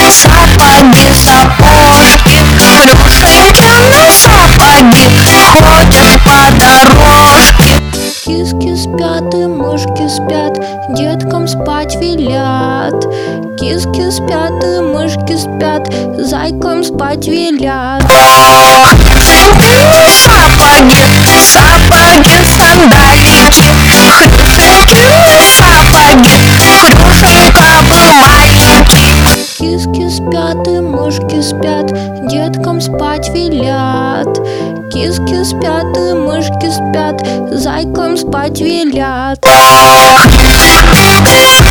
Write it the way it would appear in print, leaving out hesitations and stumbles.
Сапоги, сапожки, хорошенькие сапоги ходят по дорожке. Киски спят и мышки спят, деткам спать велят. Киски спят и мышки спят, зайкам спать велят. Хорошенькие сапоги, сапоги, сандалики, хорошенькие сапоги, круженька бы маленький. Киски спят и мышки спят, деткам спать велят. Киски спят и мышки спят, зайкам спать велят.